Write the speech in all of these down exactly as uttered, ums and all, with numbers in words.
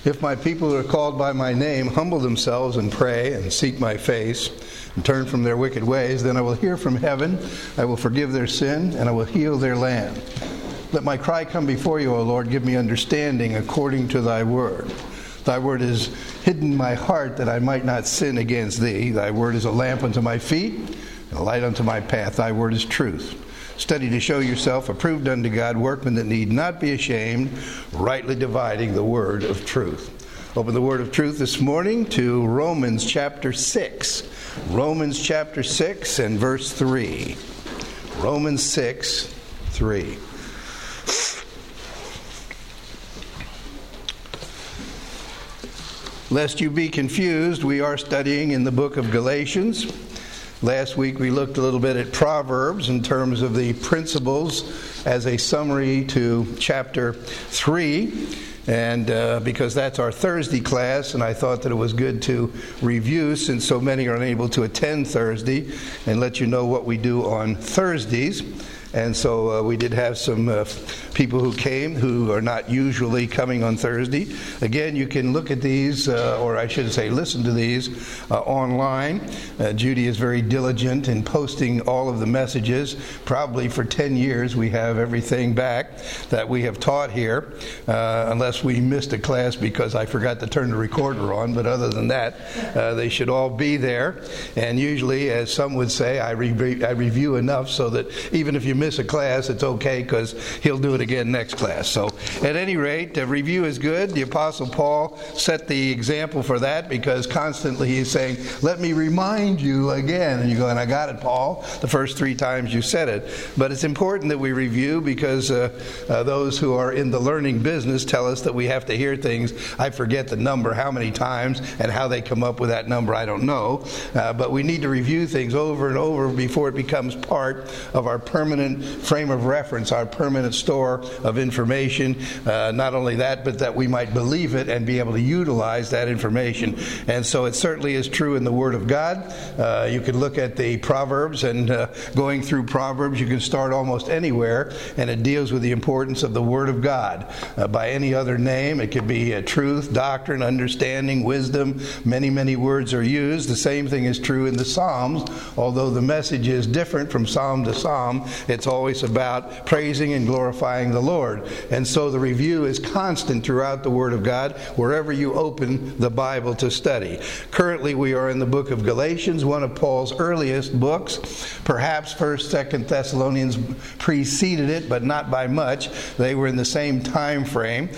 If my people who are called by my name humble themselves and pray and seek my face and turn from their wicked ways, then I will hear from heaven, I will forgive their sin, and I will heal their land. Let my cry come before you, O Lord. Give me understanding according to thy word. Thy word is hidden in my heart that I might not sin against thee. Thy word is a lamp unto my feet and a light unto my path. Thy word is truth. Study to show yourself approved unto God, workmen that need not be ashamed, rightly dividing the word of truth. Open the word of truth this morning to Romans chapter six. Romans chapter six and verse three. Romans six, three. Lest you be confused, we are studying in the book of Galatians. Last week we looked a little bit at Proverbs in terms of the principles as a summary to chapter three. And uh, because that's our Thursday class, and I thought that it was good to review since so many are unable to attend Thursday and let you know what we do on Thursdays. And so uh, we did have some uh, people who came who are not usually coming on Thursday. Again, you can look at these, uh, or I should say listen to these, uh, online. Uh, Judy is very diligent in posting all of the messages. Probably for ten years we have everything back that we have taught here, uh, unless we missed a class because I forgot to turn the recorder on. But other than that, uh, they should all be there. And usually, as some would say, I, re- I review enough so that even if you miss a class, it's okay because he'll do it again next class. So at any rate, the review is good. The Apostle Paul set the example for that because constantly he's saying, let me remind you again. And you go, and I got it, Paul, the first three times you said it. But it's important that we review because uh, uh, those who are in the learning business tell us that we have to hear things. I forget the number, how many times, and how they come up with that number, I don't know. Uh, but we need to review things over and over before it becomes part of our permanent frame of reference, our permanent store of information. Uh, not only that, but that we might believe it and be able to utilize that information. And so it certainly is true in the Word of God. Uh, you can look at the Proverbs, and uh, going through Proverbs, you can start almost anywhere, and it deals with the importance of the Word of God. Uh, by any other name, it could be uh, truth, doctrine, understanding, wisdom. Many, many words are used. The same thing is true in the Psalms, although the message is different from Psalm to Psalm. It's always about praising and glorifying the Lord. And so the review is constant throughout the Word of God, wherever you open the Bible to study. Currently we are in the book of Galatians, one of Paul's earliest books. Perhaps first, second Thessalonians preceded it, but not by much. They were in the same time frame,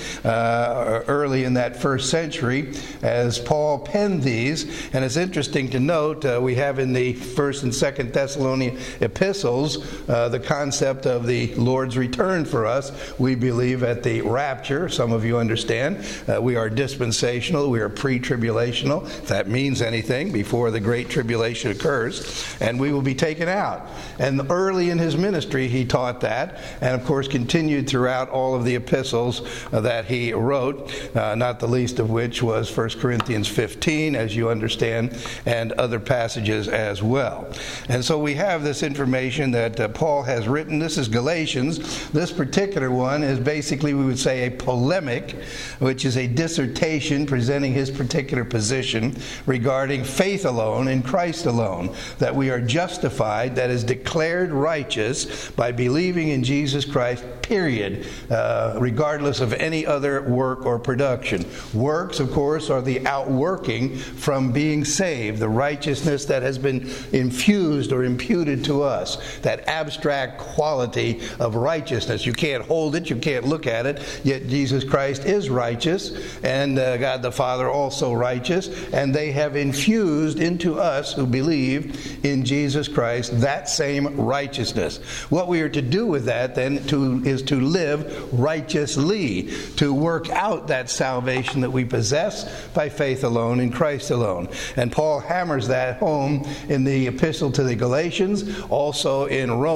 uh, early in that first century, as Paul penned these. And it's interesting to note, uh, we have in the first and second Thessalonian epistles, uh, the concept of the Lord's return for us. We believe at the rapture. Some of you understand. Uh, we are dispensational. We are pre-tribulational, if that means anything, before the great tribulation occurs. And we will be taken out. And early in his ministry, he taught that. And of course, continued throughout all of the epistles uh, that he wrote, uh, not the least of which was First Corinthians fifteen, as you understand, and other passages as well. And so we have this information that uh, Paul has written. This is Galatians. This particular one is basically, we would say, a polemic, which is a dissertation presenting his particular position regarding faith alone in Christ alone, that we are justified, that is declared righteous by believing in Jesus Christ, period, uh, regardless of any other work or production. Works, of course, are the outworking from being saved, the righteousness that has been infused or imputed to us, that abstract quality of righteousness. You can't hold it, you can't look at it, yet Jesus Christ is righteous, and uh, God the Father also righteous, and they have infused into us who believe in Jesus Christ that same righteousness. What we are to do with that then to, is to live righteously, to work out that salvation that we possess by faith alone in Christ alone. And Paul hammers that home in the epistle to the Galatians, also in Romans,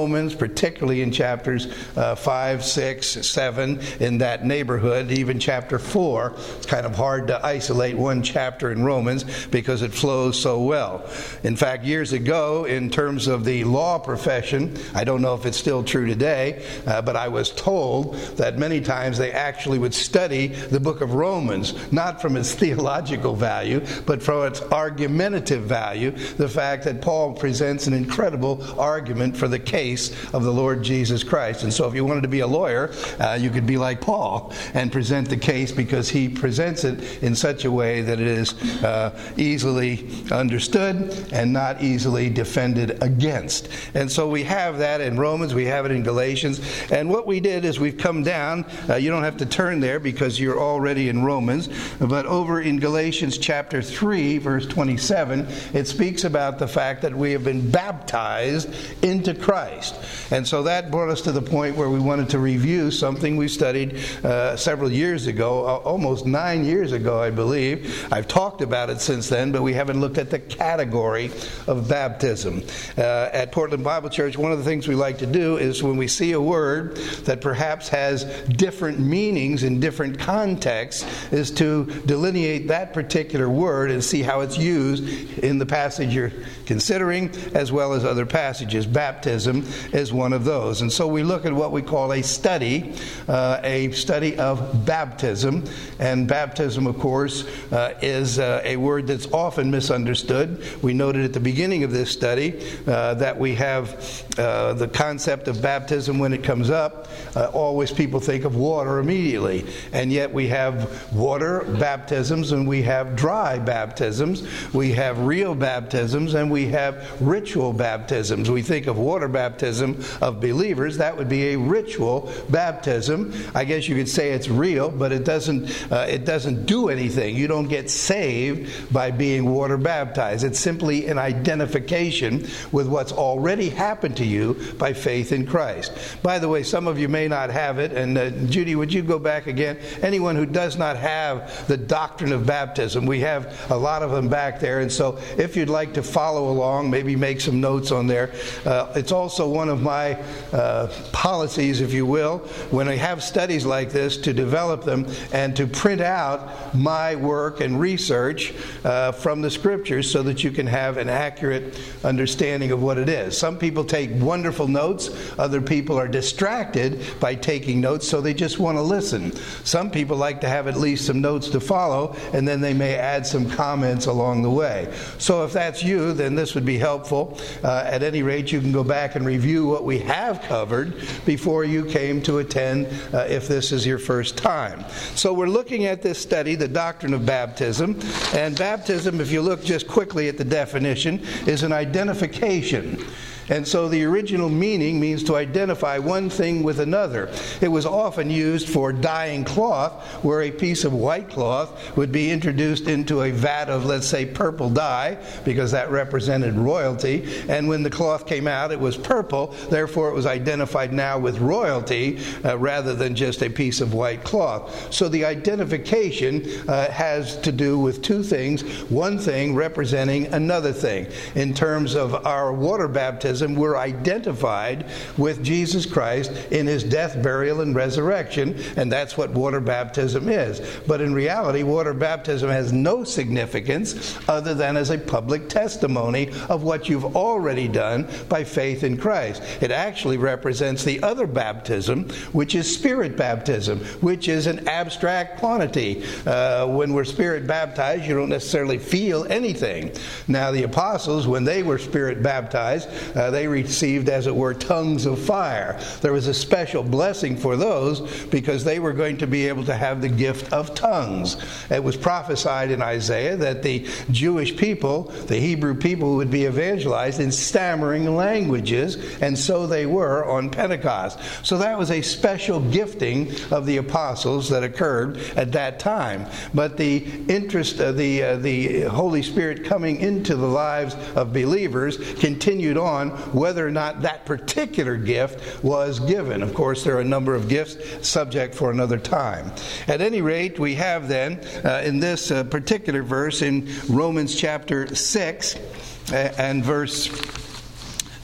particularly in chapters uh, five, six, seven, in that neighborhood, even chapter four. It's kind of hard to isolate one chapter in Romans because it flows so well. In fact, years ago, in terms of the law profession, I don't know if it's still true today, uh, but I was told that many times they actually would study the book of Romans, not from its theological value, but from its argumentative value, the fact that Paul presents an incredible argument for the case of the Lord Jesus Christ. And so if you wanted to be a lawyer, uh, you could be like Paul and present the case, because he presents it in such a way that it is uh, easily understood and not easily defended against. And so we have that in Romans, we have it in Galatians, and what we did is we've come down, uh, you don't have to turn there because you're already in Romans, but over in Galatians chapter three, verse twenty-seven, it speaks about the fact that we have been baptized into Christ. And so that brought us to the point where we wanted to review something we studied uh, several years ago, uh, almost nine years ago, I believe. I've talked about it since then, but we haven't looked at the category of baptism. Uh, at Portland Bible Church, one of the things we like to do is when we see a word that perhaps has different meanings in different contexts, is to delineate that particular word and see how it's used in the passage you're considering, as well as other passages. Baptism is one of those. And so we look at what we call a study, uh, a study of baptism. And baptism, of course, uh, is uh, a word that's often misunderstood. We noted at the beginning of this study uh, that we have uh, the concept of baptism when it comes up. Uh, always people think of water immediately. And yet we have water baptisms and we have dry baptisms. We have real baptisms and we have ritual baptisms. We think of water baptism of believers. That would be a ritual baptism. I guess you could say it's real, but it doesn't uh, it doesn't do anything. You don't get saved by being water baptized. It's simply an identification with what's already happened to you by faith in Christ. By the way, some of you may not have it, and uh, Judy, would you go back again? Anyone who does not have the doctrine of baptism, we have a lot of them back there, and so if you'd like to follow along, maybe make some notes on there. Uh, it's also one of my uh, policies, if you will, when I have studies like this, to develop them and to print out my work and research uh, from the Scriptures so that you can have an accurate understanding of what it is. Some people take wonderful notes. Other people are distracted by taking notes, so they just want to listen. Some people like to have at least some notes to follow, and then they may add some comments along the way. So if that's you, then this would be helpful. Uh, at any rate, you can go back and review what we have covered before you came to attend, uh, if this is your first time. So we're looking at this study, the doctrine of baptism. And baptism, if you look just quickly at the definition, is an identification. And so the original meaning means to identify one thing with another. It was often used for dyeing cloth, where a piece of white cloth would be introduced into a vat of, let's say, purple dye, because that represented royalty. And when the cloth came out, it was purple. Therefore, it was identified now with royalty uh, rather than just a piece of white cloth. So the identification uh, has to do with two things. One thing representing another thing. In terms of our water baptism, we're identified with Jesus Christ in his death, burial, and resurrection, and that's what water baptism is. But in reality, water baptism has no significance other than as a public testimony of what you've already done by faith in Christ. It actually represents the other baptism, which is spirit baptism, which is an abstract quantity. Uh, when we're spirit baptized, you don't necessarily feel anything. Now, the apostles, when they were spirit baptized, uh, Uh, they received, as it were, tongues of fire. There was a special blessing for those because they were going to be able to have the gift of tongues. It was prophesied in Isaiah that the Jewish people, the Hebrew people, would be evangelized in stammering languages, and so they were on Pentecost. So that was a special gifting of the apostles that occurred at that time. But the interest of the, uh, the Holy Spirit coming into the lives of believers continued on whether or not that particular gift was given. Of course, there are a number of gifts, subject for another time. At any rate, we have then, uh, in this uh, particular verse in Romans chapter six uh, and verse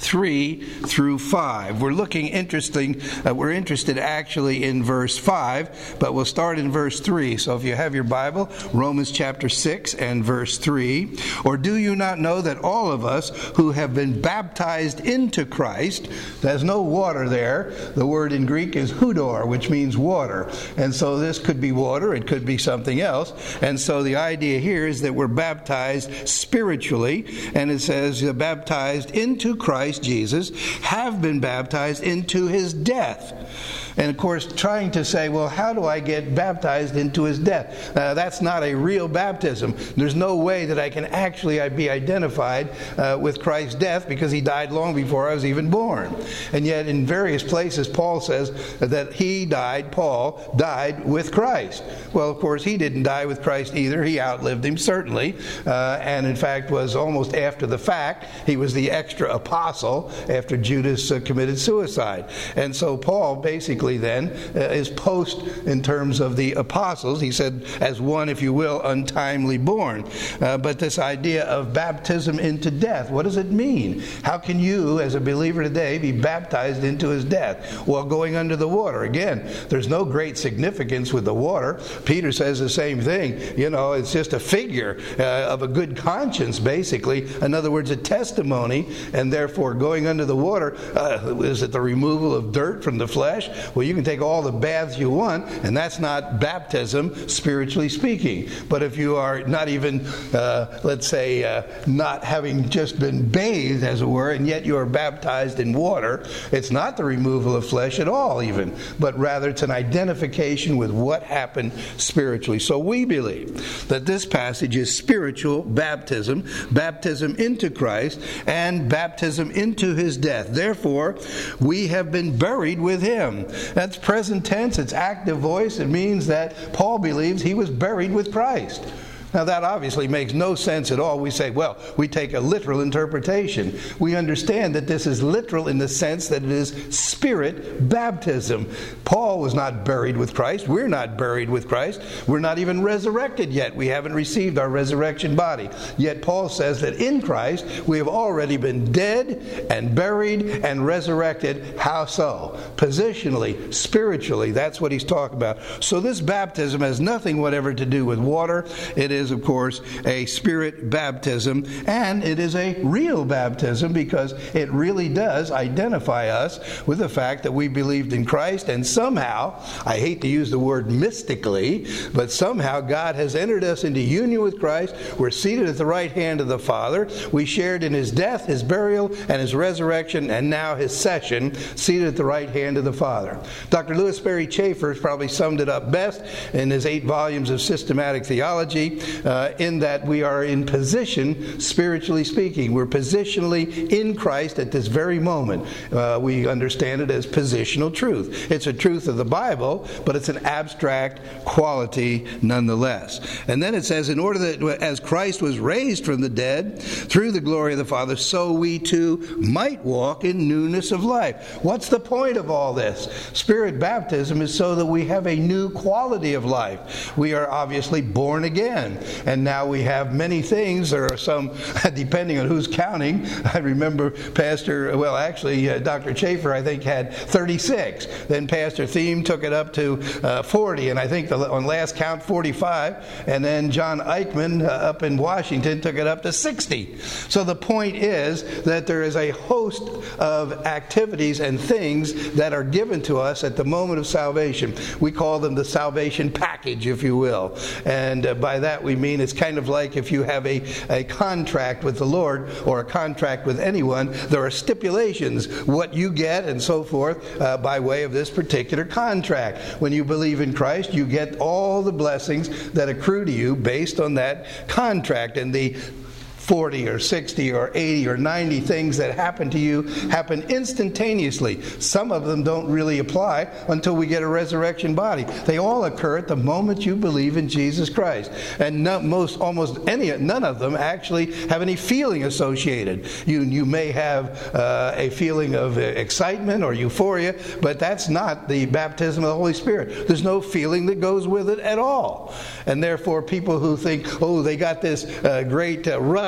three through five. We're looking interesting, uh, we're interested actually in verse five, but we'll start in verse three. So if you have your Bible, Romans chapter six and verse three. Or do you not know that all of us who have been baptized into Christ, there's no water there. The word in Greek is hudor, which means water. And so this could be water, it could be something else. And so the idea here is that we're baptized spiritually, and it says uh, baptized into Christ Jesus, have been baptized into his death. And of course, trying to say, well, how do I get baptized into his death? Uh, that's not a real baptism. There's no way that I can actually be identified uh, with Christ's death, because he died long before I was even born. And yet in various places, Paul says that he died, Paul died with Christ. Well, of course, he didn't die with Christ either. He outlived him, certainly. Uh, and in fact, was almost after the fact. He was the extra apostle after Judas uh, committed suicide. And so Paul basically then uh, is post in terms of the apostles. He said, as one, if you will, untimely born. Uh, but this idea of baptism into death, what does it mean? How can you, as a believer today, be baptized into his death? Well, going under the water. Again, there's no great significance with the water. Peter says the same thing. You know, it's just a figure uh, of a good conscience, basically. In other words, a testimony, and therefore going under the water, uh, is it the removal of dirt from the flesh? Well, you can take all the baths you want, and that's not baptism, spiritually speaking. But if you are not even, uh, let's say, uh, not having just been bathed, as it were, and yet you are baptized in water, it's not the removal of flesh at all, even, but rather it's an identification with what happened spiritually. So we believe that this passage is spiritual baptism, baptism into Christ, and baptism into his death. Therefore, we have been buried with him. That's present tense. It's active voice. It means that Paul believes he was buried with Christ. Now, that obviously makes no sense at all. We say, well, we take a literal interpretation. We understand that this is literal in the sense that it is spirit baptism. Paul was not buried with Christ. We're not buried with Christ. We're not even resurrected yet. We haven't received our resurrection body. Yet Paul says that in Christ we have already been dead and buried and resurrected. How so? Positionally, spiritually. That's what he's talking about. So this baptism has nothing whatever to do with water. It is, of course, a spirit baptism, and it is a real baptism because it really does identify us with the fact that we believed in Christ, and somehow, I hate to use the word mystically, but somehow God has entered us into union with Christ. We're seated at the right hand of the Father. We shared in his death, his burial, and his resurrection, and now his session, seated at the right hand of the Father. Doctor Louis Sperry Chafer has probably summed it up best in his eight volumes of systematic theology. Uh, in that we are in position, spiritually speaking. We're positionally in Christ at this very moment. Uh, we understand it as positional truth. It's a truth of the Bible, but it's an abstract quality nonetheless. And then it says, in order that as Christ was raised from the dead through the glory of the Father, so we too might walk in newness of life. What's the point of all this? Spirit baptism is so that we have a new quality of life. We are obviously born again. And now we have many things. There are some, depending on who's counting. I remember Pastor, well, actually, uh, Doctor Chafer, I think, had thirty-six. Then Pastor Thiem took it up to uh, forty, and I think the, on last count, forty-five. And then John Eichmann uh, up in Washington took it up to sixty. So the point is that there is a host of activities and things that are given to us at the moment of salvation. We call them the salvation package, if you will. And uh, by that we mean it's kind of like if you have a, a contract with the Lord or a contract with anyone, there are stipulations, what you get and so forth uh, by way of this particular contract. When you believe in Christ, you get all the blessings that accrue to you based on that contract. And the forty or sixty or eighty or ninety things that happen to you happen instantaneously. Some of them don't really apply until we get a resurrection body. They all occur at the moment you believe in Jesus Christ. And no, most, almost any, none of them actually have any feeling associated. You, you may have uh, a feeling of excitement or euphoria, but that's not the baptism of the Holy Spirit. There's no feeling that goes with it at all. And therefore, people who think, oh, they got this uh, great uh, rush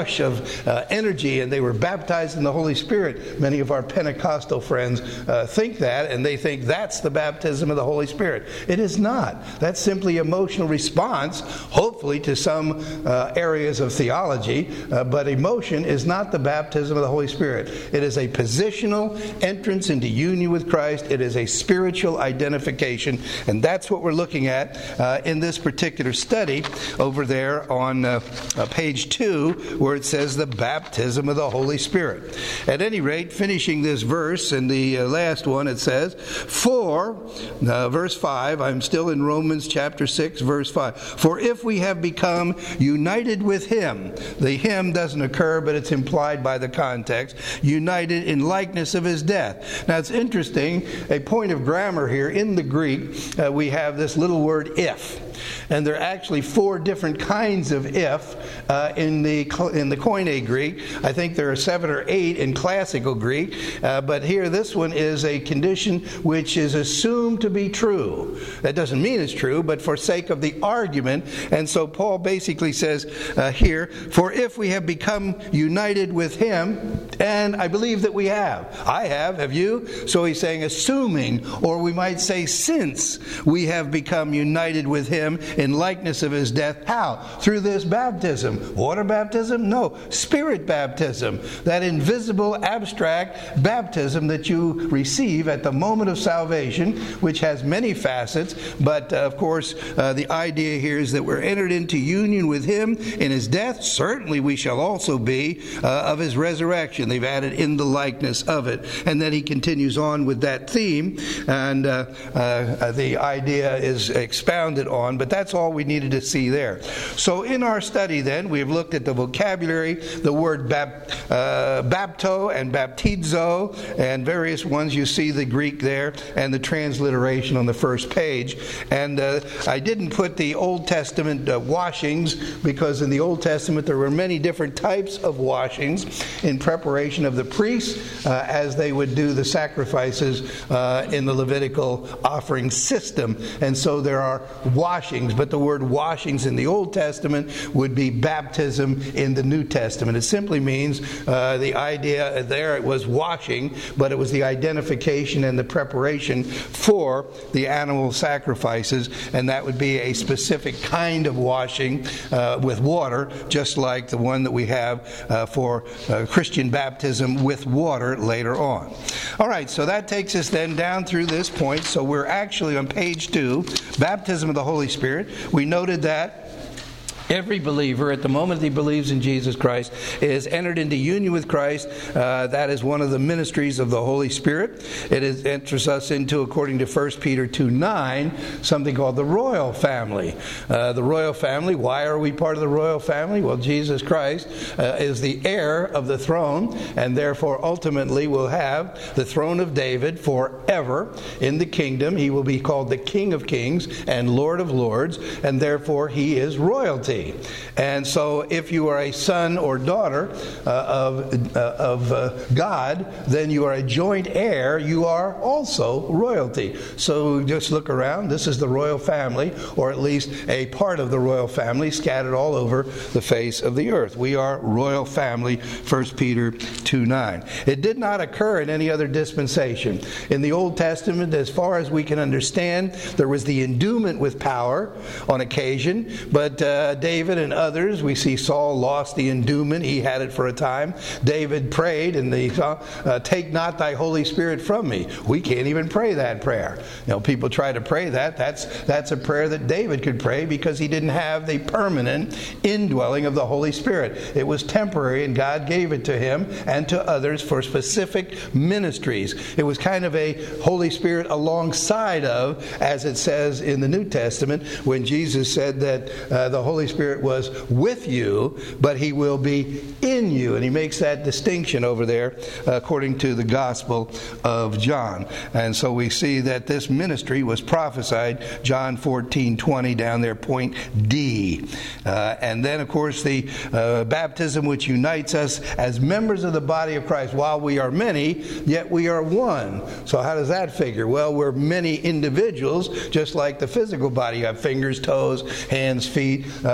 rush of uh, energy and they were baptized in the Holy Spirit. Many of our Pentecostal friends uh, think that, and they think that's the baptism of the Holy Spirit. It is not. That's simply emotional response, hopefully to some uh, areas of theology, uh, but emotion is not the baptism of the Holy Spirit. It is a positional entrance into union with Christ. It is a spiritual identification, and that's what we're looking at uh, in this particular study over there on uh, uh, page two, where it says the baptism of the Holy Spirit. At any rate, finishing this verse, and the uh, last one, it says, for, uh, verse five, I'm still in Romans chapter six, verse five, for if we have become united with him, the him doesn't occur, but it's implied by the context, united in likeness of his death. Now it's interesting, a point of grammar here, in the Greek, uh, we have this little word if. And there are actually four different kinds of if uh, in the in the Koine Greek. I think there are seven or eight in classical Greek. Uh, but here, this one is a condition which is assumed to be true. That doesn't mean it's true, but for sake of the argument. And so Paul basically says uh, here, for if we have become united with him, and I believe that we have. I have. Have you? So he's saying assuming, or we might say since we have become united with him in likeness of his death. How? Through this baptism. Water baptism? No. Spirit baptism. That invisible, abstract baptism that you receive at the moment of salvation, which has many facets. But, uh, of course, uh, the idea here is that we're entered into union with him in his death. Certainly we shall also be uh, of his resurrection. They've added in the likeness of it. And then he continues on with that theme. And uh, uh, the idea is expounded on. But that's all we needed to see there. So in our study then, we've looked at the vocabulary, the word bap, uh, bapto and baptizo, and various ones. You see the Greek there and the transliteration on the first page. And uh, I didn't put the Old Testament uh, washings, because in the Old Testament there were many different types of washings in preparation of the priests uh, as they would do the sacrifices uh, in the Levitical offering system. And so there are washings, but the word washings in the Old Testament would be baptism in the New Testament. It simply means uh, the idea there, it was washing, but it was the identification and the preparation for the animal sacrifices, and that would be a specific kind of washing uh, with water, just like the one that we have uh, for uh, Christian baptism with water later on. All right, so that takes us then down through this point. So we're actually on page two, baptism of the Holy Spirit. We noted that every believer, at the moment he believes in Jesus Christ, is entered into union with Christ. Uh, that is one of the ministries of the Holy Spirit. It is, enters us into, according to First Peter two nine, something called the royal family. Uh, the royal family, why are we part of the royal family? Well, Jesus Christ uh, is the heir of the throne, and therefore ultimately will have the throne of David forever in the kingdom. He will be called the King of Kings and Lord of Lords, and therefore he is royalty. And so if you are a son or daughter uh, of, uh, of uh, God, then you are a joint heir. You are also royalty. So just look around. This is the royal family, or at least a part of the royal family scattered all over the face of the earth. We are royal family, First Peter two nine. It did not occur in any other dispensation. In the Old Testament, as far as we can understand, there was the endowment with power on occasion, but uh, David and others, we see Saul lost the endowment. He had it for a time. David prayed, and they saw, uh, take not thy Holy Spirit from me. We can't even pray that prayer. You know, people try to pray that. That's that's a prayer that David could pray because he didn't have the permanent indwelling of the Holy Spirit. It was temporary, and God gave it to him and to others for specific ministries. It was kind of a Holy Spirit alongside of, as it says in the New Testament, when Jesus said that uh, the Holy Spirit was with you, but he will be in you. And he makes that distinction over there uh, according to the Gospel of John. And so we see that this ministry was prophesied, John fourteen twenty down there, point D. Uh, and then, of course, the uh, baptism which unites us as members of the body of Christ. While we are many, yet we are one. So how does that figure? Well, we're many individuals, just like the physical body. You have fingers, toes, hands, feet, uh,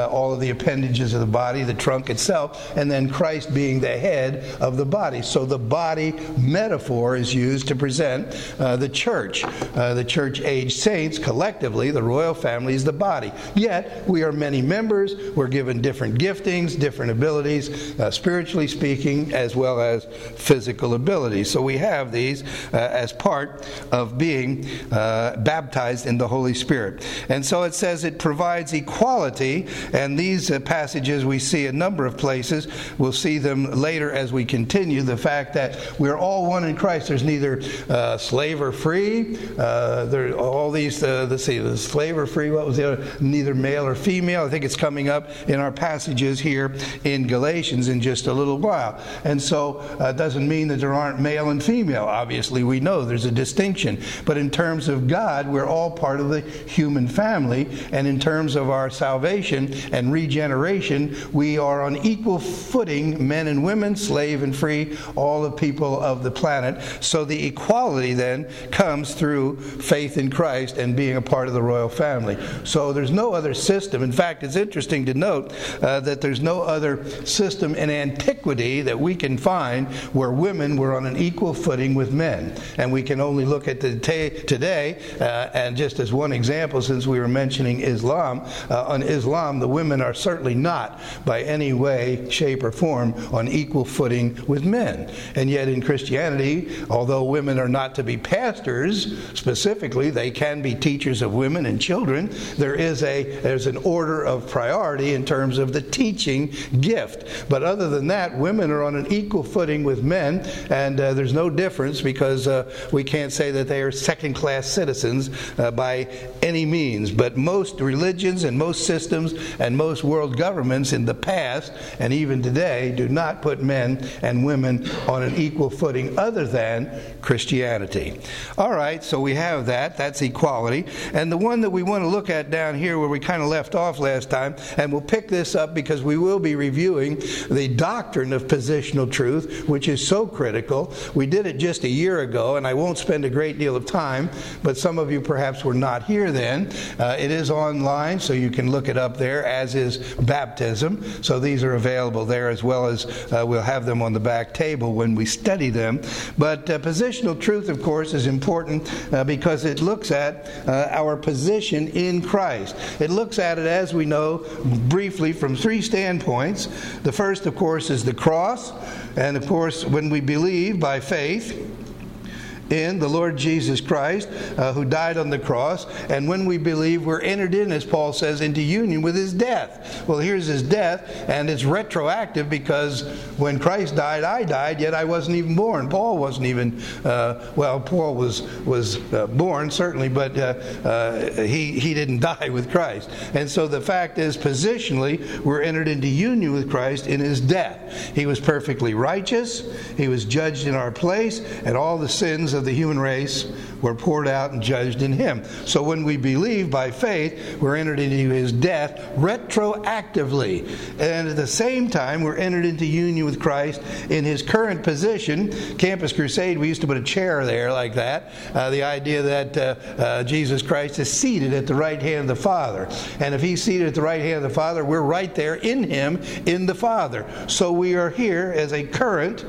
all of the appendages of the body, the trunk itself, and then Christ being the head of the body. So the body metaphor is used to present uh, the church. Uh, the church-age saints, collectively, the royal family is the body. Yet, we are many members. We're given different giftings, different abilities, uh, spiritually speaking, as well as physical abilities. So we have these uh, as part of being uh, baptized in the Holy Spirit. And so it says it provides equality, and these uh, passages we see a number of places. We'll see them later as we continue. The fact that we're all one in Christ. There's neither uh, slave or free. Uh, there all these, uh, let's see, the slave or free, what was the other? Neither male or female. I think it's coming up in our passages here in Galatians in just a little while. And so uh, it doesn't mean that there aren't male and female. Obviously, we know there's a distinction. But in terms of God, we're all part of the human family. And in terms of our salvation and regeneration, we are on equal footing, men and women, slave and free, all the people of the planet. So the equality then comes through faith in Christ and being a part of the royal family. So there's no other system. In fact, it's interesting to note uh, that there's no other system in antiquity that we can find where women were on an equal footing with men. And we can only look at the t- today, uh, and just as one example, since we were mentioning Islam, uh, on Islam, the women are certainly not by any way, shape, or form on equal footing with men. And yet in Christianity, although women are not to be pastors specifically, they can be teachers of women and children. There is a there's an order of priority in terms of the teaching gift. But other than that, women are on an equal footing with men, and uh, there's no difference because uh, we can't say that they are second-class citizens uh, by any means. But most religions and most systems and most world governments in the past and even today do not put men and women on an equal footing other than Christianity. All right, so we have that. That's equality. And the one that we want to look at down here where we kind of left off last time, and we'll pick this up because we will be reviewing the doctrine of positional truth, which is so critical. We did it just a year ago, and I won't spend a great deal of time, but some of you perhaps were not here then. Uh, it is online, so you can look it up there, as is baptism. So these are available there, as well as uh, we'll have them on the back table when we study them. But uh, positional truth, of course, is important uh, because it looks at uh, our position in Christ. It looks at it, as we know, briefly from three standpoints. The first, of course, is the cross. And, of course, when we believe by faith in the Lord Jesus Christ, uh, who died on the cross, and when we believe, we're entered in, as Paul says, into union with his death. Well, here's his death, and it's retroactive because when Christ died, I died, yet I wasn't even born. Paul wasn't even, uh, well, Paul was was uh, born, certainly, but uh, uh, he, he didn't die with Christ. And so the fact is, positionally, we're entered into union with Christ in his death. He was perfectly righteous. He was judged in our place, and all the sins of of the human race were poured out and judged in him. So when we believe by faith, we're entered into his death retroactively. And at the same time, we're entered into union with Christ in his current position. Campus Crusade, we used to put a chair there like that. Uh, the idea that uh, uh, Jesus Christ is seated at the right hand of the Father. And if he's seated at the right hand of the Father, we're right there in him, in the Father. So we are here as a current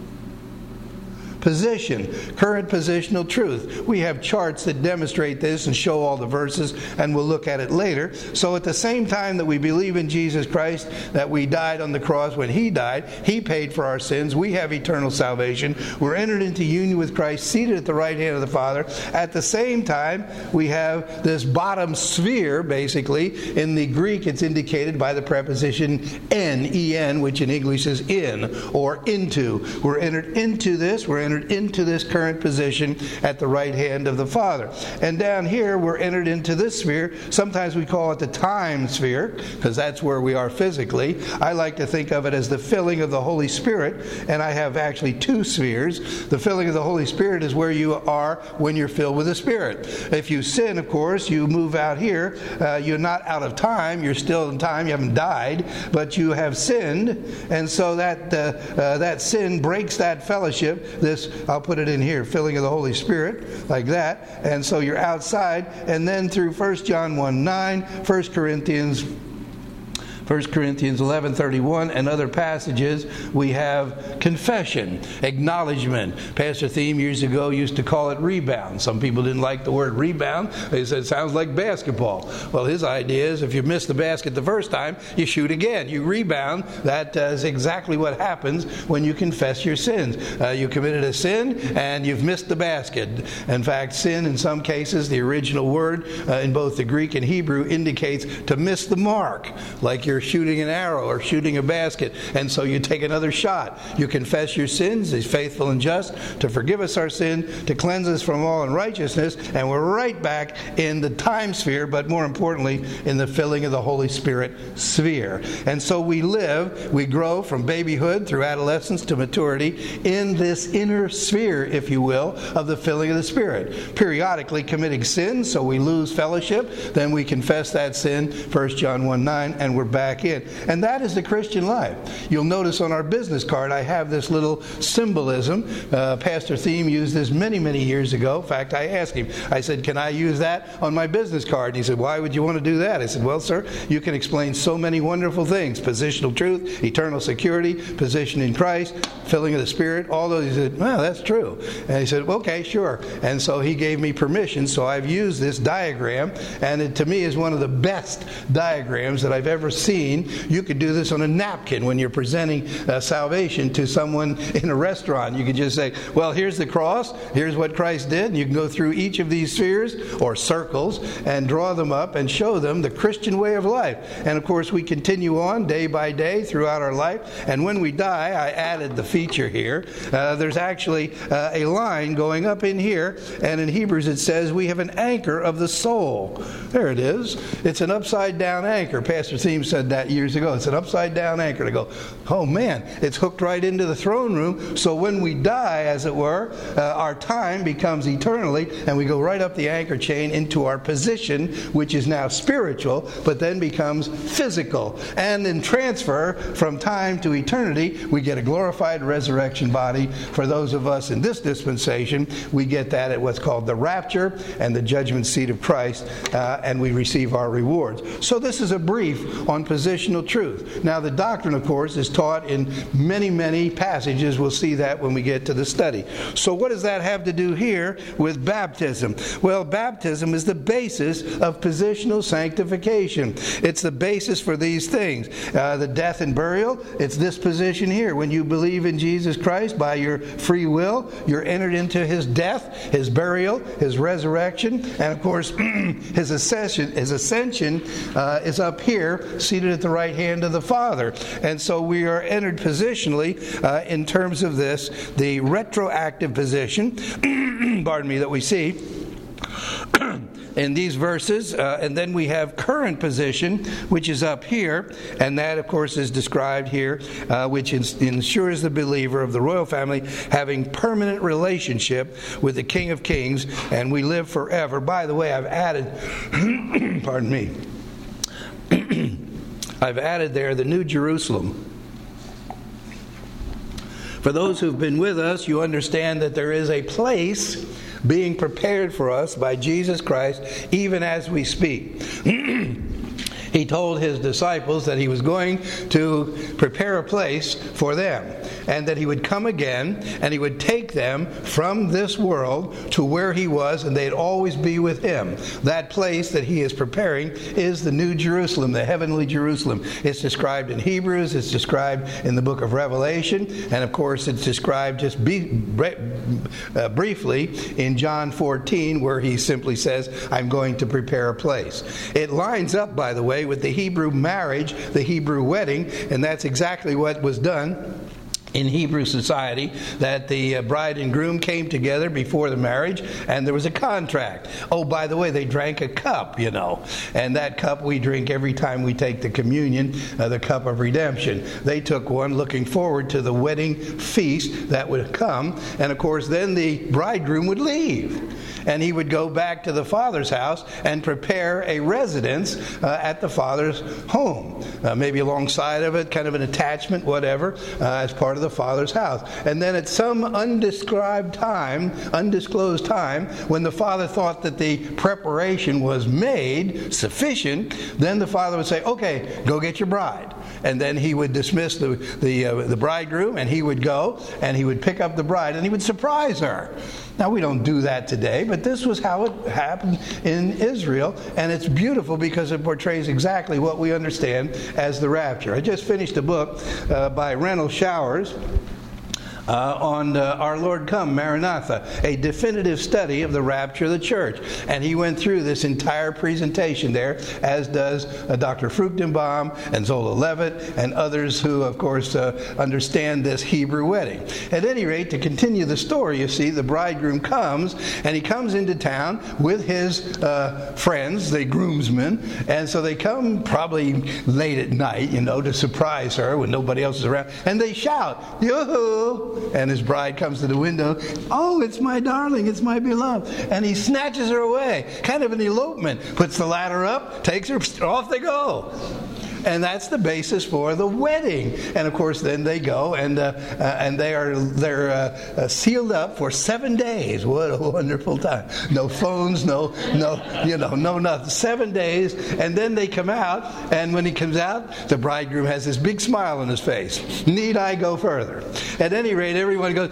position, current positional truth. We have charts that demonstrate this and show all the verses, and we'll look at it later. So at the same time that we believe in Jesus Christ, that we died on the cross when he died, he paid for our sins, we have eternal salvation, we're entered into union with Christ, seated at the right hand of the Father. At the same time, we have this bottom sphere, basically. In the Greek, it's indicated by the preposition en, en, which in English is in, or into. We're entered into this, we're entered into this current position at the right hand of the Father. And down here, we're entered into this sphere. Sometimes we call it the time sphere, because that's where we are physically. I like to think of it as the filling of the Holy Spirit, and I have actually two spheres. The filling of the Holy Spirit is where you are when you're filled with the Spirit. If you sin, of course, you move out here. Uh, you're not out of time. You're still in time. You haven't died, but you have sinned, and so that uh, uh, that sin breaks that fellowship. This, I'll put it in here, filling of the Holy Spirit, like that. And so you're outside. And then through First John one nine, First Corinthians First Corinthians eleven thirty-one and other passages, we have confession, acknowledgement. Pastor Thiem years ago used to call it rebound. Some people didn't like the word rebound. They said it sounds like basketball. Well, his idea is if you miss the basket the first time, you shoot again. You rebound. That uh, is exactly what happens when you confess your sins. Uh, you committed a sin and you've missed the basket. In fact, sin in some cases, the original word uh, in both the Greek and Hebrew indicates to miss the mark, like you're shooting an arrow or shooting a basket, and so you take another shot. You confess your sins. He's faithful and just to forgive us our sin, to cleanse us from all unrighteousness, and we're right back in the time sphere, but more importantly, in the filling of the Holy Spirit sphere. And so we live, we grow from babyhood through adolescence to maturity in this inner sphere, if you will, of the filling of the Spirit. Periodically committing sins, so we lose fellowship, then we confess that sin, First John one nine, and we're back in. And that is the Christian life. You'll notice on our business card I have this little symbolism. Uh, Pastor Thiem used this many, many years ago. In fact, I asked him, I said, can I use that on my business card? And he said, why would you want to do that? I said, well, sir, you can explain so many wonderful things. Positional truth, eternal security, position in Christ, filling of the Spirit, all those. He said, well, that's true. And he said, okay, sure. And so he gave me permission, so I've used this diagram, and it to me is one of the best diagrams that I've ever seen. You could do this on a napkin when you're presenting uh, salvation to someone in a restaurant. You could just say, well, here's the cross, here's what Christ did, and you can go through each of these spheres or circles and draw them up and show them the Christian way of life. And of course, we continue on day by day throughout our life, and when we die, I added the feature here. Uh, there's actually uh, a line going up in here, and in Hebrews it says we have an anchor of the soul. There it is. It's an upside down anchor. Pastor Thiem said that years ago. It's an upside down anchor to go, oh man, it's hooked right into the throne room. So when we die, as it were, uh, our time becomes eternally, and we go right up the anchor chain into our position, which is now spiritual, but then becomes physical. And in transfer from time to eternity, we get a glorified resurrection body. For those of us in this dispensation, we get that at what's called the rapture and the judgment seat of Christ, uh, and we receive our rewards. So this is a brief on positional truth. Now the doctrine, of course, is taught in many, many passages. We'll see that when we get to the study. So what does that have to do here with baptism? Well, baptism is the basis of positional sanctification. It's the basis for these things. Uh, the death and burial, it's this position here. When you believe in Jesus Christ by your free will, you're entered into His death, His burial, His resurrection, and of course, His ascension, His ascension uh, is up here, seated at the right hand of the Father. And so we are entered positionally uh, in terms of this, the retroactive position, pardon me, that we see in these verses, uh, and then we have current position, which is up here, and that, of course, is described here, uh, which ins- ensures the believer of the royal family having permanent relationship with the King of Kings, and we live forever. By the way, I've added, pardon me, I've added there the New Jerusalem. For those who've been with us, you understand that there is a place being prepared for us by Jesus Christ, even as we speak. He told His disciples that He was going to prepare a place for them, and that He would come again, and He would take them from this world to where He was, and they'd always be with Him. That place that He is preparing is the New Jerusalem, the heavenly Jerusalem. It's described in Hebrews, it's described in the book of Revelation, and of course it's described just be, uh, briefly in John fourteen, where He simply says, I'm going to prepare a place. It lines up, by the way, with the Hebrew marriage, the Hebrew wedding, and that's exactly what was done in Hebrew society, that the bride and groom came together before the marriage, and there was a contract. Oh, by the way, they drank a cup, you know, and that cup we drink every time we take the communion, uh, the cup of redemption. They took one looking forward to the wedding feast that would come, and of course then the bridegroom would leave, and he would go back to the father's house and prepare a residence uh, at the father's home, uh, maybe alongside of it, kind of an attachment, whatever, uh, as part of the the Father's house. And then at some undescribed time, undisclosed time, when the Father thought that the preparation was made sufficient, then the Father would say, okay, go get your bride. And then he would dismiss the the, uh, the bridegroom, and he would go, and he would pick up the bride, and he would surprise her. Now, we don't do that today, but this was how it happened in Israel, and it's beautiful because it portrays exactly what we understand as the rapture. I just finished a book uh, by Renell Showers, Uh, on uh, Our Lord Come, Maranatha, a definitive study of the rapture of the church. And he went through this entire presentation there, as does uh, Doctor Fruchtenbaum and Zola Levitt and others who, of course, uh, understand this Hebrew wedding. At any rate, to continue the story, you see, the bridegroom comes, and he comes into town with his uh, friends, the groomsmen, and so they come probably late at night, you know, to surprise her when nobody else is around, and they shout, "Yoo-hoo!" And his bride comes to the window. "Oh, it's my darling, it's my beloved." And he snatches her away, kind of an elopement, puts the ladder up, takes her, off they go. And that's the basis for the wedding. And of course, then they go and uh, uh, and they are they're uh, uh, sealed up for seven days. What a wonderful time! No phones, no no you know no nothing. Seven days, and then they come out. And when he comes out, the bridegroom has this big smile on his face. Need I go further? At any rate, everyone goes,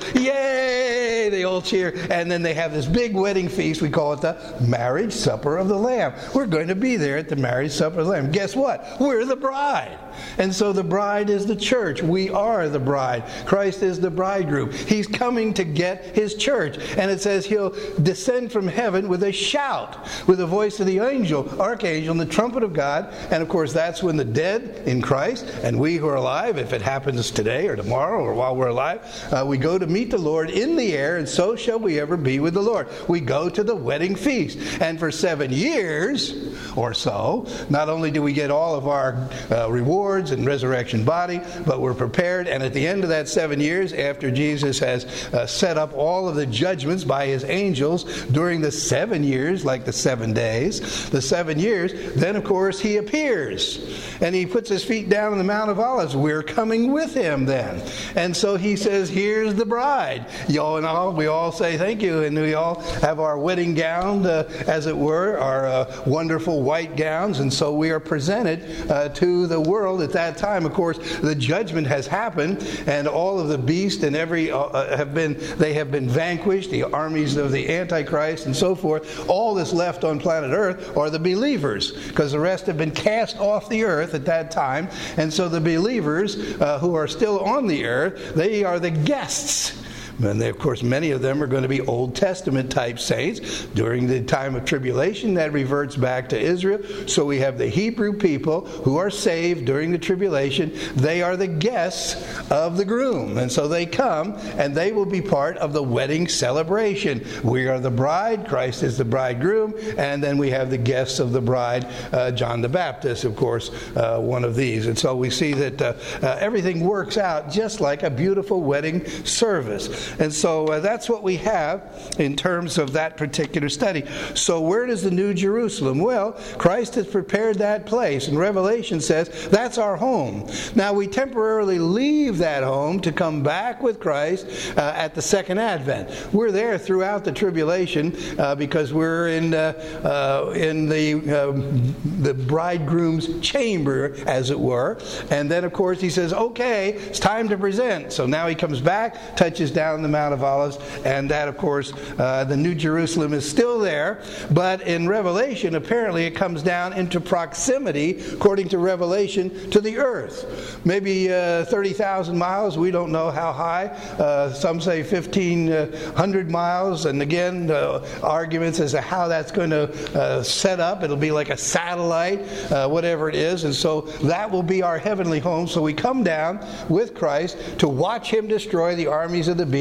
"Yay!" They all cheer, and then they have this big wedding feast. We call it the marriage supper of the Lamb. We're going to be there at the marriage supper of the Lamb. Guess what? We're the bride. And so the bride is the church. We are the bride. Christ is the bridegroom. He's coming to get his church. And it says he'll descend from heaven with a shout, with the voice of the angel, archangel, and the trumpet of God. And of course, that's when the dead in Christ and we who are alive, if it happens today or tomorrow or while we're alive, uh, we go to meet the Lord in the air, and so shall we ever be with the Lord. We go to the wedding feast. And for seven years or so, not only do we get all of our Uh, rewards and resurrection body, but we're prepared. And at the end of that seven years, after Jesus has uh, set up all of the judgments by his angels during the seven years, like the seven days, the seven years, then of course he appears and he puts his feet down on the Mount of Olives. We're coming with him then. And so he says, "Here's the bride." Y'all and all, we all say thank you, and we all have our wedding gown, uh, as it were, our uh, wonderful white gowns, and so we are presented uh, to the world at that time. Of course, the judgment has happened, and all of the beast and every uh, have been they have been vanquished. The armies of the Antichrist and so forth. All that's left on planet Earth are the believers, because the rest have been cast off the earth at that time. And so the believers uh, who are still on the earth, they are the guests. And they, of course, many of them are going to be Old Testament type saints. During the time of tribulation, that reverts back to Israel. So we have the Hebrew people who are saved during the tribulation. They are the guests of the groom. And so they come, and they will be part of the wedding celebration. We are the bride. Christ is the bridegroom. And then we have the guests of the bride, uh, John the Baptist, of course, uh, one of these. And so we see that uh, uh, everything works out just like a beautiful wedding service. And so uh, that's what we have in terms of that particular study. So where does the New Jerusalem? Well, Christ has prepared that place. And Revelation says that's our home. Now, we temporarily leave that home to come back with Christ uh, at the second advent. We're there throughout the tribulation uh, because we're in uh, uh, in the uh, the bridegroom's chamber, as it were. And then, of course, he says, okay, it's time to present. So now he comes back, touches down the Mount of Olives, and that, of course, uh, the New Jerusalem is still there. But in Revelation, apparently it comes down into proximity, according to Revelation, to the earth. Maybe uh, thirty thousand miles. We don't know how high. Uh, some say fifteen hundred miles. And again, uh, arguments as to how that's going to uh, set up. It'll be like a satellite, uh, whatever it is. And so that will be our heavenly home. So we come down with Christ to watch him destroy the armies of the beast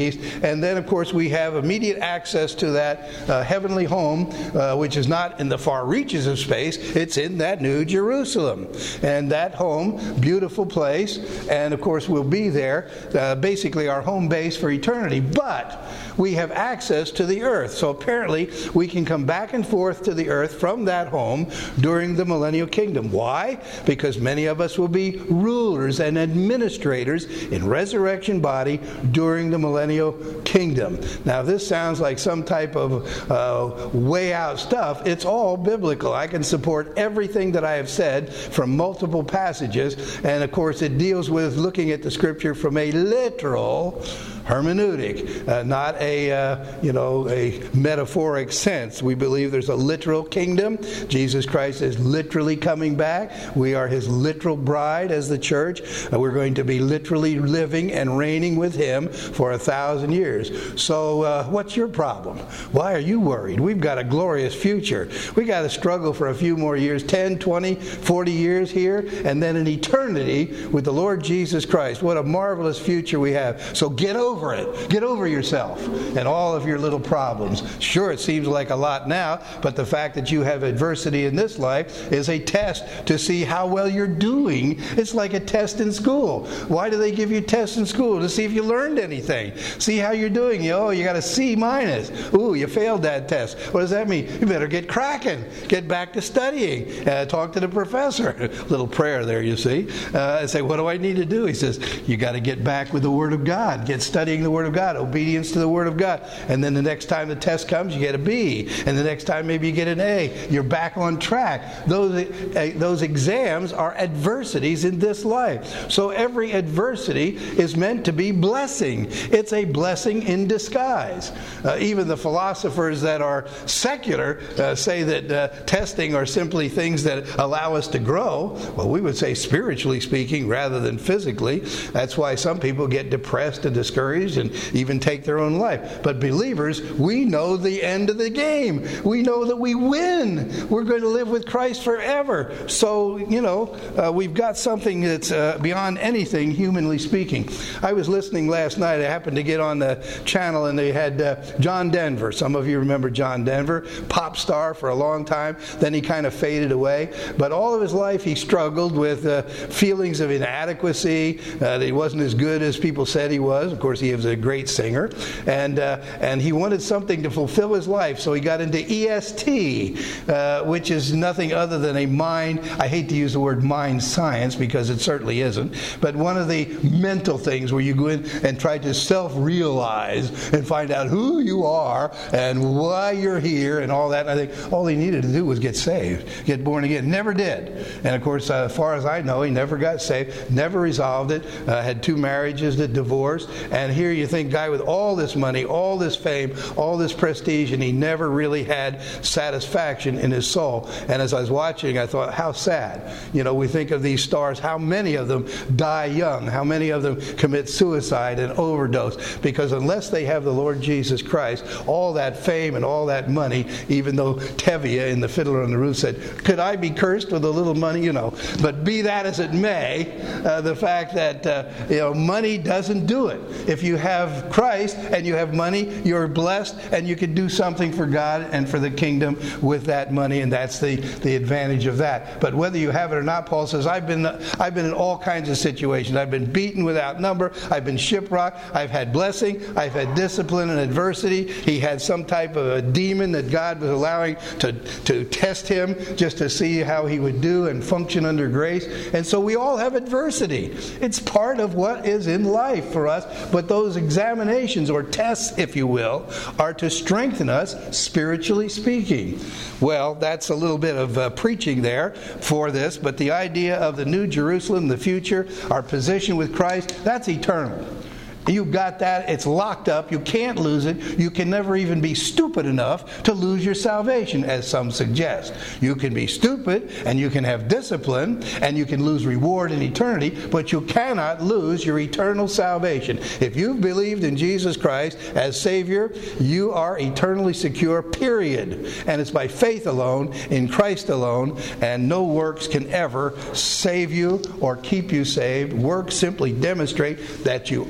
east. And then, of course, we have immediate access to that uh, heavenly home, uh, which is not in the far reaches of space. It's in that New Jerusalem. And that home, beautiful place, and of course we'll be there, uh, basically our home base for eternity. But we have access to the earth. So apparently we can come back and forth to the earth from that home during the millennial kingdom. Why? Because many of us will be rulers and administrators in resurrection body during the millennial kingdom. Now this sounds like some type of uh, way out stuff. It's all biblical. I can support everything that I have said from multiple passages, and of course it deals with looking at the scripture from a literal hermeneutic, uh, not a uh, you know a metaphoric sense. We believe there's a literal kingdom. Jesus Christ is literally coming back. We are His literal bride as the church. Uh, we're going to be literally living and reigning with Him for a thousand years. So uh, what's your problem? Why are you worried? We've got a glorious future. We got to struggle for a few more years, ten, twenty, forty years here, and then an eternity with the Lord Jesus Christ. What a marvelous future we have. So get over Over it. Get over yourself and all of your little problems. Sure, it seems like a lot now, but the fact that you have adversity in this life is a test to see how well you're doing. It's like a test in school. Why do they give you tests in school? To see if you learned anything. See how you're doing. You, oh, you got a C minus. Ooh, you failed that test. What does that mean? You better get cracking. Get back to studying. Uh, talk to the professor. Little prayer there, you see. Uh, and say, what do I need to do? He says, you got to get back with the Word of God. Get studying the Word of God, obedience to the Word of God. And then the next time the test comes, you get a B. And the next time maybe you get an A. You're back on track. Those, uh, those exams are adversities in this life. So every adversity is meant to be blessing. It's a blessing in disguise. Uh, even the philosophers that are secular uh, say that uh, testing are simply things that allow us to grow. Well, we would say spiritually speaking rather than physically. That's why some people get depressed and discouraged and even take their own life. But believers, we know the end of the game. We know that we win. We're going to live with Christ forever. So, you know, uh, we've got something that's uh, beyond anything, humanly speaking. I was listening last night. I happened to get on the channel and they had uh, John Denver. Some of you remember John Denver, pop star for a long time. Then he kind of faded away. But all of his life he struggled with uh, feelings of inadequacy, uh, that he wasn't as good as people said he was. Of course, he was a great singer, and uh, and he wanted something to fulfill his life, so he got into E S T, uh, which is nothing other than a mind, I hate to use the word mind science because it certainly isn't, but one of the mental things where you go in and try to self-realize and find out who you are and why you're here and all that. And I think all he needed to do was get saved, get born again. Never did. And of course, uh, as far as I know, he never got saved, never resolved it, uh, had two marriages that divorced. And here you think, guy with all this money, all this fame, all this prestige, and he never really had satisfaction in his soul. And as I was watching, I thought, how sad. You know, we think of these stars, how many of them die young? How many of them commit suicide and overdose? Because unless they have the Lord Jesus Christ, all that fame and all that money, even though Tevye in the Fiddler on the Roof said, could I be cursed with a little money? You know, but be that as it may, uh, the fact that, uh, you know, money doesn't do it. If you have Christ and you have money, you're blessed and you can do something for God and for the kingdom with that money, and that's the, the advantage of that. But whether you have it or not, Paul says, I've been I've been in all kinds of situations. I've been beaten without number. I've been shipwrecked. I've had blessing. I've had discipline and adversity. He had some type of a demon that God was allowing to, to test him just to see how he would do and function under grace. And so we all have adversity. It's part of what is in life for us. But those examinations or tests, if you will, are to strengthen us spiritually speaking. Well, that's a little bit of uh, preaching there for this, but the idea of the New Jerusalem, the future, our position with Christ, that's eternal. You've got that. It's locked up. You can't lose it. You can never even be stupid enough to lose your salvation, as some suggest. You can be stupid, and you can have discipline, and you can lose reward in eternity, but you cannot lose your eternal salvation. If you've believed in Jesus Christ as Savior, you are eternally secure, period. And it's by faith alone, in Christ alone, and no works can ever save you or keep you saved. Works simply demonstrate that you are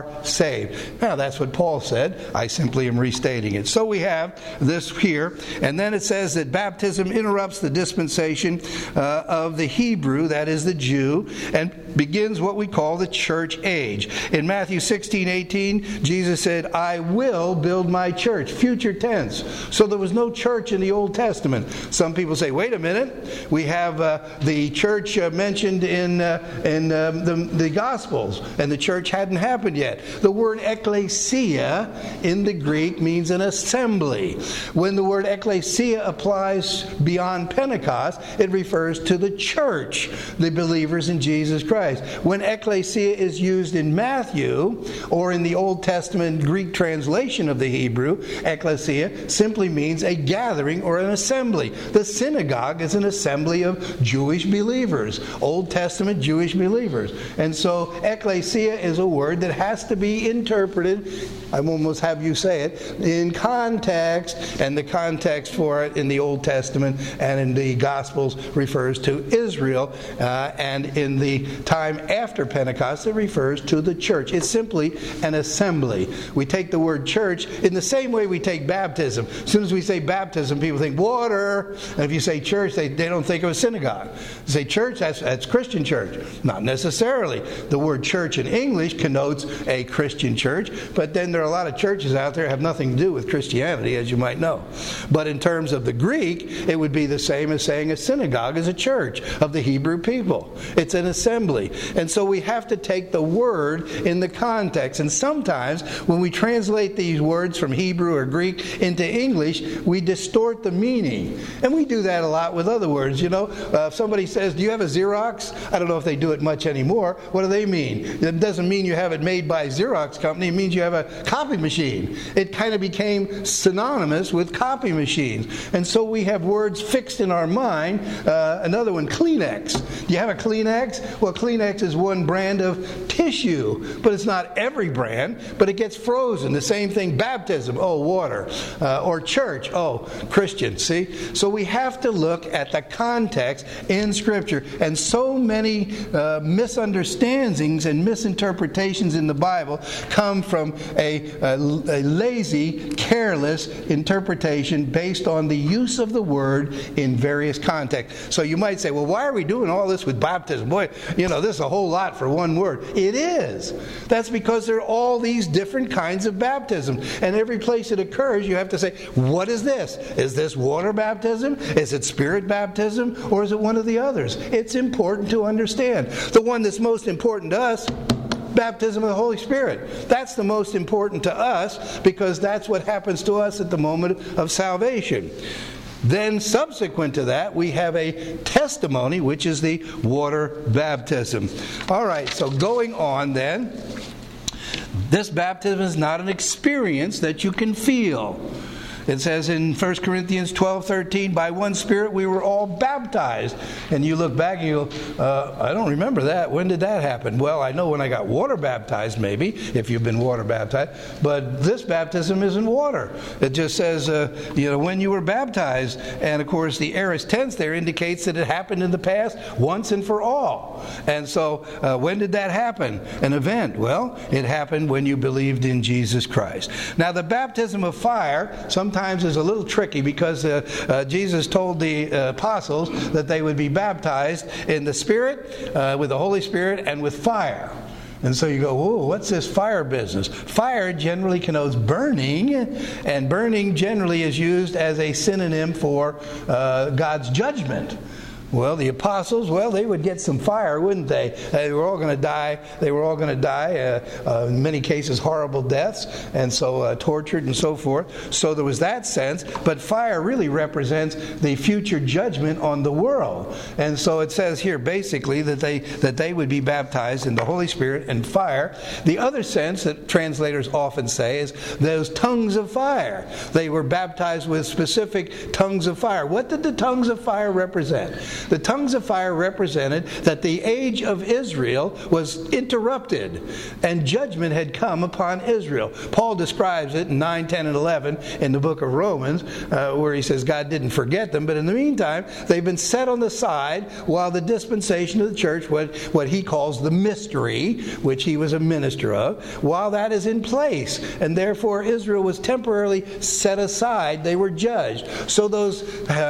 are saved. Now, that's what Paul said. I simply am restating it. So we have this here, and then it says that baptism interrupts the dispensation uh, of the Hebrew, that is the Jew, and begins what we call the church age. In Matthew sixteen eighteen, Jesus said, I will build my church, future tense. So there was no church in the Old Testament. Some people say, wait a minute, we have uh, the church uh, mentioned in, uh, in um, the, the Gospels, and the church hadn't happened yet. The word ecclesia in the Greek means an assembly. When the word ecclesia applies beyond Pentecost, it refers to the church, the believers in Jesus Christ. When ecclesia is used in Matthew, or in the Old Testament Greek translation of the Hebrew, ecclesia simply means a gathering or an assembly. The synagogue is an assembly of Jewish believers, Old Testament Jewish believers. And so ecclesia is a word that has to be interpreted, I almost have you say it, in context, and the context for it in the Old Testament and in the Gospels refers to Israel, uh, and in the time after Pentecost it refers to the church. It's simply an assembly. We take the word church in the same way we take baptism. As soon as we say baptism, people think water, and if you say church, they, they don't think of a synagogue. You say church, that's, that's Christian church. Not necessarily. The word church in English connotes a Christian church, but then there are a lot of churches out there that have nothing to do with Christianity, as you might know. But in terms of the Greek, it would be the same as saying a synagogue is a church of the Hebrew people. It's an assembly. And so we have to take the word in the context. And sometimes when we translate these words from Hebrew or Greek into English, we distort the meaning. And we do that a lot with other words. You know, uh, if somebody says, do you have a Xerox? I don't know if they do it much anymore. What do they mean? It doesn't mean you have it made by a Xerox company. It means you have a copy machine. It kind of became synonymous with copy machines. And so we have words fixed in our mind. Uh, another one, Kleenex. Do you have a Kleenex? Well, Kleenex is one brand of tissue, but it's not every brand, but it gets frozen. The same thing, baptism, oh, water. Uh, or church, oh, Christian, see? So we have to look at the context in Scripture. And so many uh, misunderstandings and misinterpretations in the Bible come from a, a, a lazy, careless interpretation based on the use of the word in various contexts. So you might say, well, why are we doing all this with baptism? Boy, you know, this is a whole lot for one word. It is. That's because there are all these different kinds of baptism. And every place it occurs, you have to say, what is this? Is this water baptism? Is it spirit baptism? Or is it one of the others? It's important to understand. The one that's most important to us, baptism of the Holy Spirit. That's the most important to us because that's what happens to us at the moment of salvation. Then subsequent to that, we have a testimony, which is the water baptism. All right, so going on then, this baptism is not an experience that you can feel. It says in First Corinthians twelve thirteen, by one Spirit we were all baptized. And you look back and you go, uh, I don't remember that. When did that happen? Well, I know when I got water baptized, maybe, if you've been water baptized. But this baptism isn't water. It just says, uh, you know, when you were baptized. And, of course, the aorist tense there indicates that it happened in the past once and for all. And so uh, when did that happen? An event. Well, it happened when you believed in Jesus Christ. Now, the baptism of fire, some Sometimes is a little tricky because uh, uh, Jesus told the uh, apostles that they would be baptized in the Spirit, uh, with the Holy Spirit, and with fire. And so you go, whoa, what's this fire business? Fire generally connotes burning, and burning generally is used as a synonym for uh, God's judgment. Well, the apostles, well, they would get some fire, wouldn't they? They were all going to die. They were all going to die, uh, uh, in many cases, horrible deaths, and so uh, tortured and so forth. So there was that sense. But fire really represents the future judgment on the world. And so it says here, basically, that they that they would be baptized in the Holy Spirit and fire. The other sense that translators often say is those tongues of fire. They were baptized with specific tongues of fire. What did the tongues of fire represent? The tongues of fire represented that the age of Israel was interrupted and judgment had come upon Israel. Paul describes it in nine, ten, and eleven in the book of Romans, uh, where he says God didn't forget them, but in the meantime, they've been set on the side while the dispensation of the church, what, what he calls the mystery, which he was a minister of, while that is in place. And therefore, Israel was temporarily set aside. They were judged. So those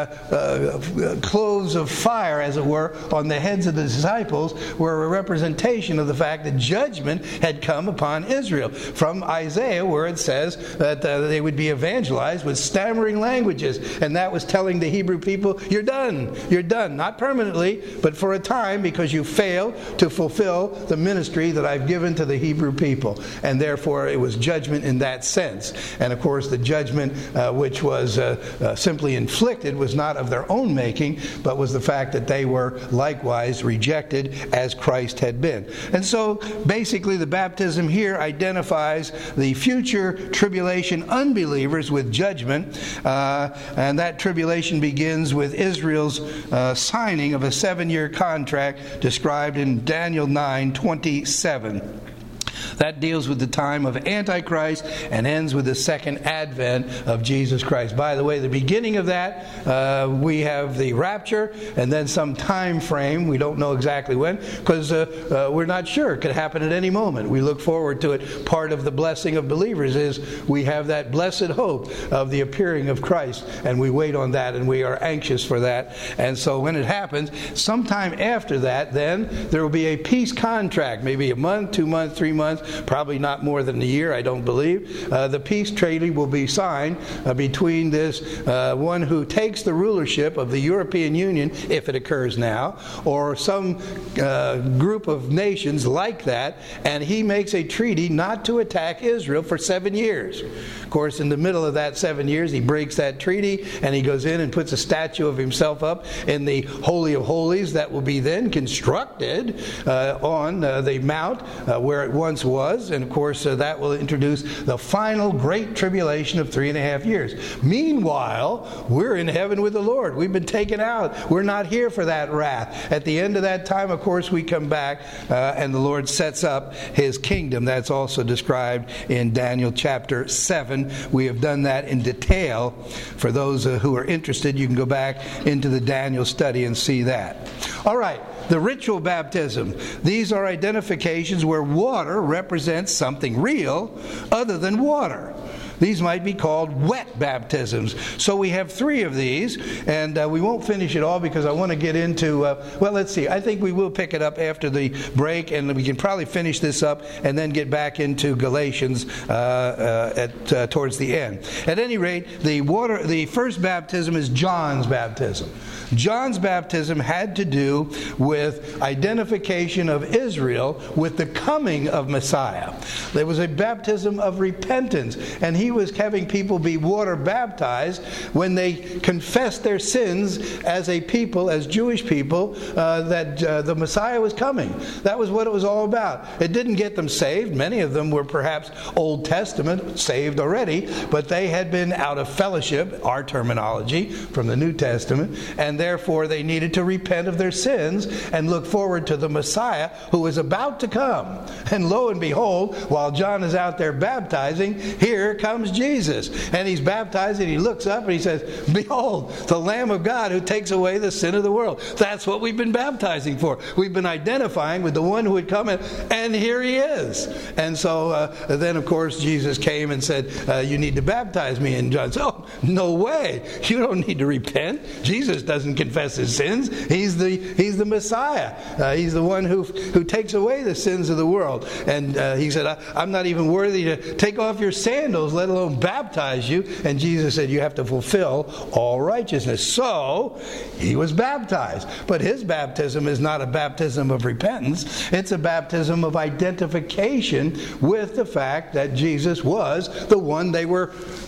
uh, uh, clothes of fire, as it were, on the heads of the disciples were a representation of the fact that judgment had come upon Israel. From Isaiah, where it says that uh, they would be evangelized with stammering languages. And that was telling the Hebrew people, you're done. You're done. Not permanently, but for a time, because you failed to fulfill the ministry that I've given to the Hebrew people. And therefore, it was judgment in that sense. And of course, the judgment uh, which was uh, uh, simply inflicted was not of their own making, but was the fact that they were likewise rejected as Christ had been. And so, basically, the baptism here identifies the future tribulation unbelievers with judgment, uh, and that tribulation begins with Israel's uh, signing of a seven-year contract described in Daniel nine twenty-seven. That deals with the time of Antichrist and ends with the second advent of Jesus Christ. By the way, the beginning of that, uh, we have the rapture and then some time frame. We don't know exactly when, because uh, uh, we're not sure. It could happen at any moment. We look forward to it. Part of the blessing of believers is we have that blessed hope of the appearing of Christ, and we wait on that, and we are anxious for that. And so when it happens, sometime after that, then there will be a peace contract, maybe a month, two months, three months, probably not more than a year, I don't believe. Uh, the peace treaty will be signed uh, between this uh, one who takes the rulership of the European Union, if it occurs now, or some uh, group of nations like that, and he makes a treaty not to attack Israel for seven years. Of course, in the middle of that seven years, he breaks that treaty, and he goes in and puts a statue of himself up in the Holy of Holies that will be then constructed uh, on uh, the mount uh, where it once was, and of course uh, that will introduce the final great tribulation of three and a half years. Meanwhile, we're in heaven with the Lord. We've been taken out. We're not here for that wrath. At the end of that time, of course, we come back uh, and the Lord sets up His kingdom. That's also described in Daniel chapter seven. We have done that in detail. For those uh, who are interested, you can go back into the Daniel study and see that. All right. The ritual baptism. These are identifications where water represents something real other than water. These might be called wet baptisms. So we have three of these, and uh, we won't finish it all because I want to get into, uh, well, let's see. I think we will pick it up after the break, and we can probably finish this up and then get back into Galatians uh, uh, at uh, towards the end. At any rate, the water, the first baptism is John's baptism. John's baptism had to do with identification of Israel with the coming of Messiah. There was a baptism of repentance, and he was having people be water baptized when they confessed their sins as a people, as Jewish people, uh, that uh, the Messiah was coming. That was what it was all about. It didn't get them saved. Many of them were perhaps Old Testament, saved already, but they had been out of fellowship, our terminology, from the New Testament, and therefore they needed to repent of their sins and look forward to the Messiah who was about to come. And lo and behold, while John is out there baptizing, here comes Jesus. And he's baptized and he looks up and he says, behold, the Lamb of God who takes away the sin of the world. That's what we've been baptizing for. We've been identifying with the one who would come in, and here he is. And so uh, then, of course, Jesus came and said, uh, you need to baptize me. And John said, oh, no way. You don't need to repent. Jesus doesn't confess his sins. He's the he's the Messiah. Uh, he's the one who who takes away the sins of the world. And uh, he said, I, I'm not even worthy to take off your sandals, let alone baptize you. And Jesus said, you have to fulfill all righteousness. So he was baptized. But his baptism is not a baptism of repentance. It's a baptism of identification with the fact that Jesus was the one they were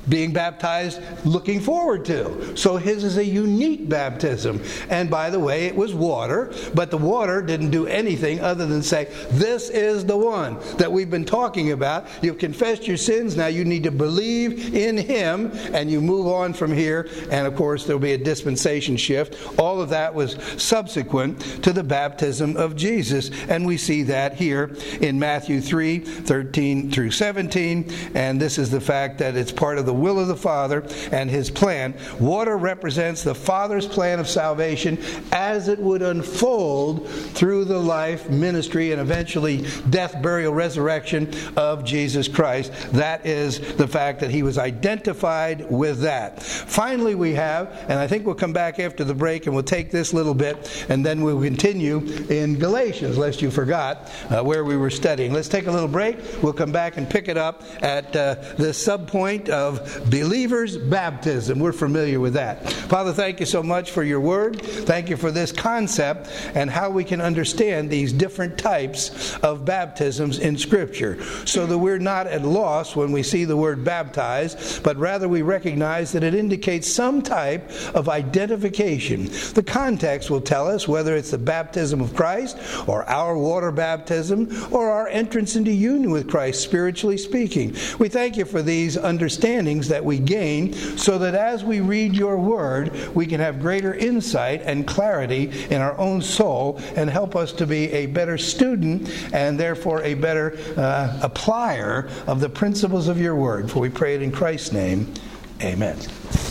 being baptized looking forward to. So his is a unique baptism. And by the way, it was water, but the water didn't do anything other than say, this is the one that we've been talking about. You've confessed your sins, now you need to believe in him, and you move on from here. And of course, there'll be a dispensation shift. All of that was subsequent to the baptism of Jesus. And we see that here in Matthew three, thirteen through seventeen. And this is the fact that it's part of the will of the Father and his plan. Water represents the Father's plan of salvation as it would unfold through the life, ministry, and eventually death, burial, resurrection of Jesus Christ. That is the fact that he was identified with that. Finally, we have, and I think we'll come back after the break and we'll take this little bit and then we'll continue in Galatians, lest you forgot uh, where we were studying. Let's take a little break. We'll come back and pick it up at uh, the subpoint of believers' baptism. We're familiar with that. Father, thank you so much for your word. Thank you for this concept and how we can understand these different types of baptisms in Scripture, so that we're not at loss when we see the word baptized, but rather we recognize that it indicates some type of identification. The context will tell us whether it's the baptism of Christ or our water baptism or our entrance into union with Christ, spiritually speaking. We thank you for these understandings that we gain, so that as we read your word, we can have greater insight and clarity in our own soul and help us to be a better student and therefore a better uh, applier of the principles of your word. For we pray it in Christ's name. Amen.